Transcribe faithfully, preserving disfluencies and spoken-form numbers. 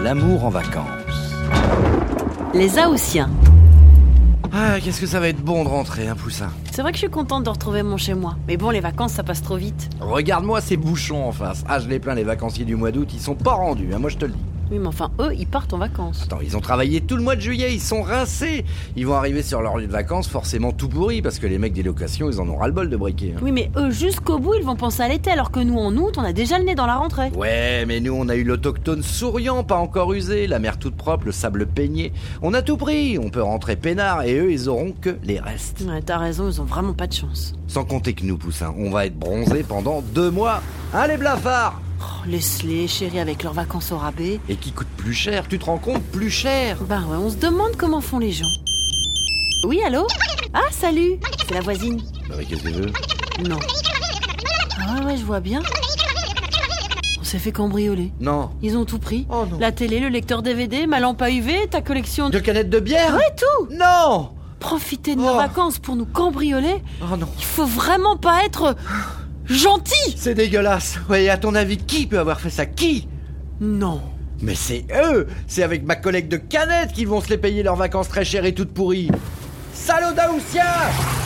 l'amour en vacances. Les Haussiens. Ah, qu'est-ce que ça va être bon de rentrer, hein, Poussin. C'est vrai que je suis contente de retrouver mon chez-moi. Mais bon, les vacances, ça passe trop vite. Regarde-moi ces bouchons en face. Ah, je les plains, les vacanciers du mois d'août, ils sont pas rendus, hein, moi je te le dis. Oui, mais enfin, eux, ils partent en vacances. Attends, ils ont travaillé tout le mois de juillet, ils sont rincés. Ils vont arriver sur leur lieu de vacances forcément tout pourris, parce que les mecs des locations, ils en ont ras-le-bol de briquer. Hein. Oui, mais eux, jusqu'au bout, ils vont penser à l'été, alors que nous, en août, on a déjà le nez dans la rentrée. Ouais, mais nous, on a eu l'autochtone souriant, pas encore usé, la mer toute propre, le sable peigné. On a tout pris, on peut rentrer peinard, et eux, ils auront que les restes. Ouais, t'as raison, ils ont vraiment pas de chance. Sans compter que nous, Poussin, on va être bronzés pendant deux mois. Hein, les blafards? Oh, laisse-les, chérie, avec leurs vacances au rabais. Et qui coûte plus cher, tu te rends compte? Plus cher. Ben ouais, on se demande comment font les gens. Oui, allô? Ah, salut! C'est la voisine. Bah oui, qu'est-ce que tu veux? Non. Ah ouais, ouais, je vois bien. On s'est fait cambrioler. Non. Ils ont tout pris. Oh non. La télé, le lecteur D V D, ma lampe à U V, ta collection de... De canettes de bière? Ouais, tout! Non. Profiter de Oh. nos vacances pour nous cambrioler? Oh non. Il faut vraiment pas être... gentil! C'est dégueulasse. Ouais, à ton avis, qui peut avoir fait ça? Qui? Non. Mais c'est eux. C'est avec ma collègue de canettes qu'ils vont se les payer leurs vacances très chères et toutes pourries. Salaud d'Aoussia!